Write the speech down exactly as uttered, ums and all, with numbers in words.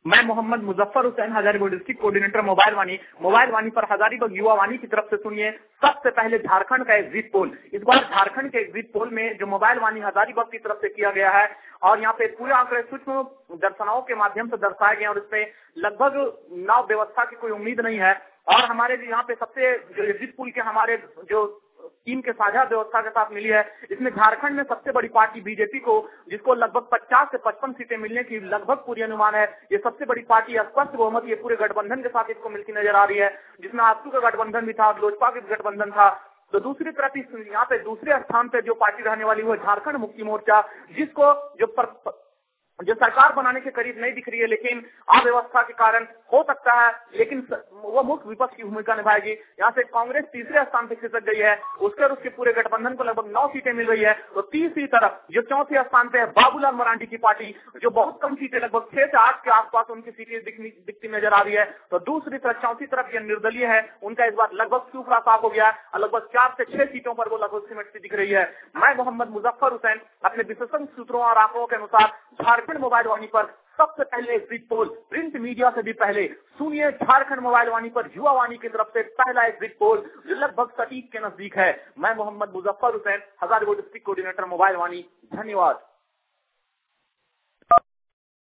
मैं Mohammad Muzaffar Hussain, Hazaribagh district coordinator mobile Vaani. Mobile Vaani पर हजारीबाग युवा वाणी की तरफ से सुनिए सबसे पहले झारखंड का एग्जिट पोल। इस बार झारखंड के एग्जिट पोल में जो मोबाइल वाणी हजारीबाग की तरफ से किया गया है और यहाँ पे पूरे आंकड़े सूक्ष्म दर्शनाओं के माध्यम से दर्शाए गए और इसमें लगभग नाव व्यवस्था की कोई उम्मीद नहीं है। और हमारे यहाँ पे सबसे जो एग्जिट पोल के हमारे जो टीम के साझा व्यवस्था के साथ मिली है, इसमें झारखंड में सबसे बड़ी पार्टी बीजेपी को, जिसको लगभग पचास से पचपन सीटें मिलने की लगभग पूरी अनुमान है, ये सबसे बड़ी पार्टी स्पष्ट बहुमत ये पूरे गठबंधन के साथ इसको मिलती नजर आ रही है, जिसमें आजसू का गठबंधन भी था, लोजपा का गठबंधन था। तो दूसरी तरफ यहाँ पे दूसरे स्थान पे जो पार्टी रहने वाली वो झारखंड मुक्ति मोर्चा, जिसको जो पर, जो सरकार बनाने के करीब नहीं दिख रही है, लेकिन अव्यवस्था के कारण हो सकता है, लेकिन वो मुख्य विपक्ष की भूमिका निभाएगी। यहाँ से कांग्रेस तीसरे स्थान पर खिसक गई है, उसके और उसके पूरे गठबंधन को लगभग नौ सीटें मिल रही है। तो तीसरी तरफ जो चौथे स्थान पे है बाबूलाल मरांडी की पार्टी, जो बहुत कम सीटें लगभग छह से आठ के आसपास उनकी सीटें दिखती नजर आ रही है। तो दूसरी तरफ चौथी तरफ ये निर्दलीय है, उनका इस बार लगभग सूखा साफ हो गया और लगभग चार से छह सीटों पर वो लगभग सिमटती दिख रही है। मैं मोहम्मद मुजफ्फर हुसैन अपने विशेषज्ञ सूत्रों और आंकड़ों के अनुसार झारखंड मोबाइल वाणी पर सबसे पहले एग्जिट पोल, प्रिंट मीडिया से भी पहले सुनिए झारखंड मोबाइल वाणी पर युवा वाणी की तरफ से पहला एग्जिट पोल जो लगभग सटीक के नजदीक है। मैं Mohammad Muzaffar Hussain, Hazaribagh district coordinator mobile Vaani. धन्यवाद।